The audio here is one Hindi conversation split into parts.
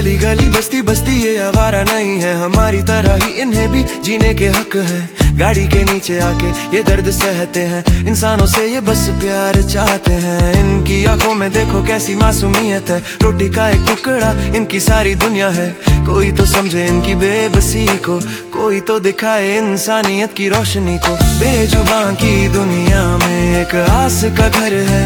गली गली बस्ती बस्ती ये आवारा नहीं है, हमारी तरह ही इन्हें भी जीने के हक है। गाड़ी के नीचे आके ये दर्द सहते हैं, इंसानों से ये बस प्यार चाहते हैं। इनकी आंखों में देखो कैसी मासूमियत है, रोटी का एक टुकड़ा इनकी सारी दुनिया है। कोई तो समझे इनकी बेबसी को, कोई तो दिखाए इंसानियत की रोशनी को। बेजुबान की दुनिया में एक आस का घर है,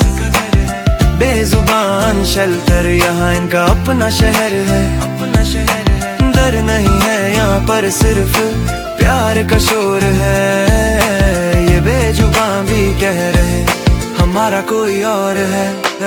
बेजुबान शेल्टर यहाँ इनका अपना शहर है। डर नहीं है यहाँ पर सिर्फ प्यार का शोर है। ये बेजुबान भी कह रहे हमारा कोई और है।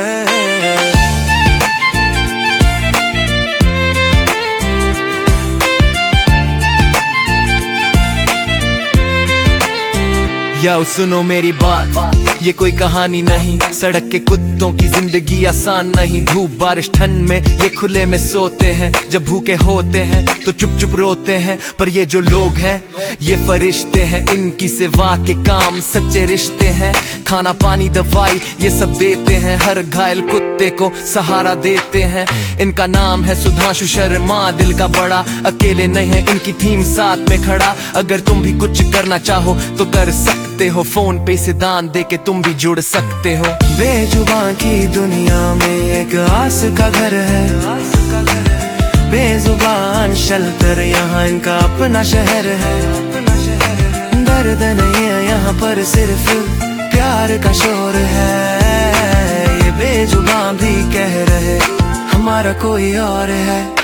याओ सुनो मेरी बात, ये कोई कहानी नहीं। सड़क के कुत्तों की जिंदगी आसान नहीं। धूप बारिश ठंड में ये खुले में सोते हैं, जब भूखे होते हैं तो चुप चुप रोते हैं। पर ये जो लोग हैं ये फरिश्ते हैं, इनकी सेवा के काम सच्चे रिश्ते हैं। खाना पानी दवाई ये सब देते हैं, हर घायल कुत्ते को सहारा देते हैं। इनका नाम है सुधांशु शर्मा, दिल का बड़ा अकेले नहीं है, इनकी टीम साथ में खड़ा। अगर तुम भी कुछ करना चाहो तो कर सकते हो, फोन पे से दान दे के तुम भी जुड़ सकते हो। बेजुबान की दुनिया में एक आस का घर है, बेजुबान शेल्टर यहाँ इनका अपना शहर है। दर्द नहीं है यहाँ पर सिर्फ प्यार का शोर है। ये बेजुबान भी कह रहे हमारा कोई और है।